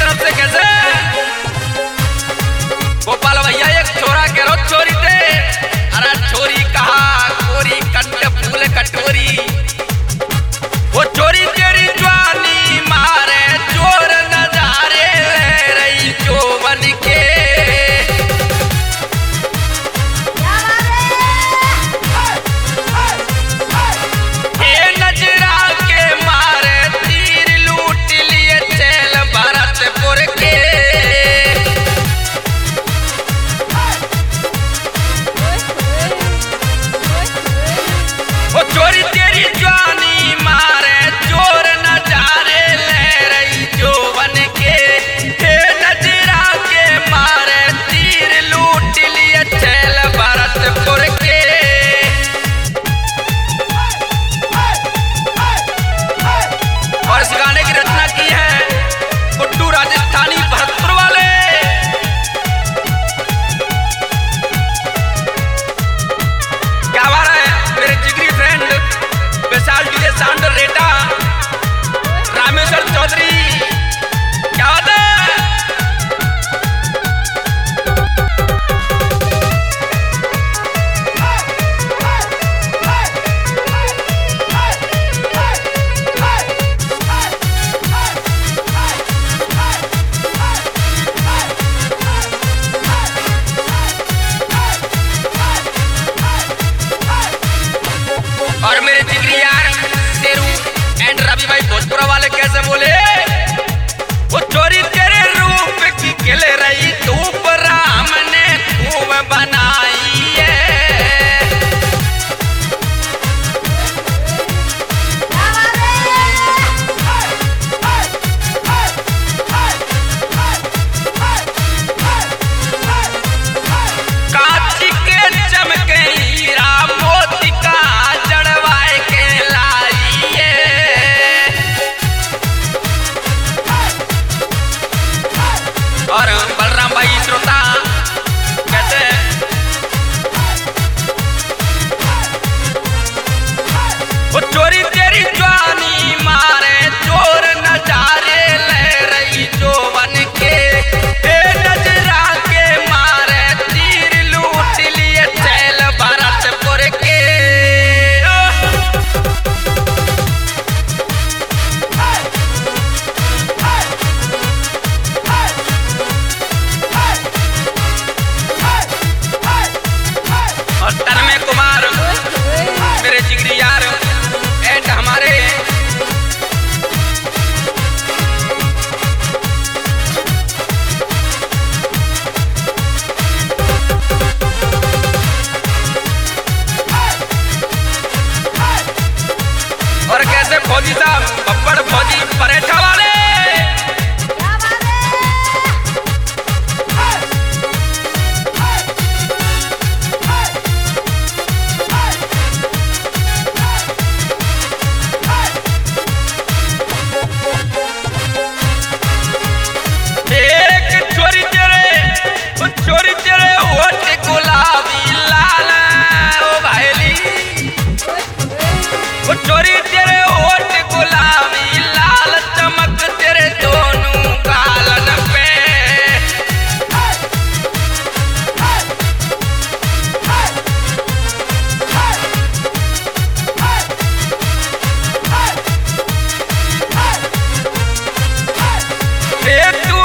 तरफ से कैसे गोपाल भैया एक छोरा के रो छोरी थे, अरे छोरी कहा कोरी कंट फूल कटोरी, वो छोरी तेरी जवानी मारे चोर नजारे ले रही चोबन के। चोरी तेरी जवानी मारे चोर नजारे ले रही जोवन के, हे नजरा के मारे तीर लूट लिए चैल भरतपुर के। और इस गाने की रचना की है गुड्डू राजस्थानी भरतपुर वाले। क्या बात है मेरे जिगरी फ्रेंड विशाल डीजे साउंड रेटा रामेश्वर चौधरी, क्या बात है। और मेरे जिगरी यार शेरू एंड रवि भाई भोजपुरा वाले कैसे बोले, वो चोरी तेरे रूप की खिल रही धूप राम ने खूब बनाई है। कांच के चमके हीरा मोती का जड़वाए के लाई है। और बलराम भाई श्रोता कैसे वो चोरी तेरी जवानी मारे चोर नजारे ले रही जोवन के, हे नजरा के मारे तीर लूट लिए चैल भरतपुर के। और तन्मय कुमार मेरे जिगरी यार एंड हमारे और कैसे फौजी साहब बब्बड़ फौजी परेठा वाले। एक चोरी तेरे होठ गुलाबी लाल ओ भाईली, वो चोरी तेरे होठ गुलाबी लाल चमक तेरे दोनों गालन पे। तू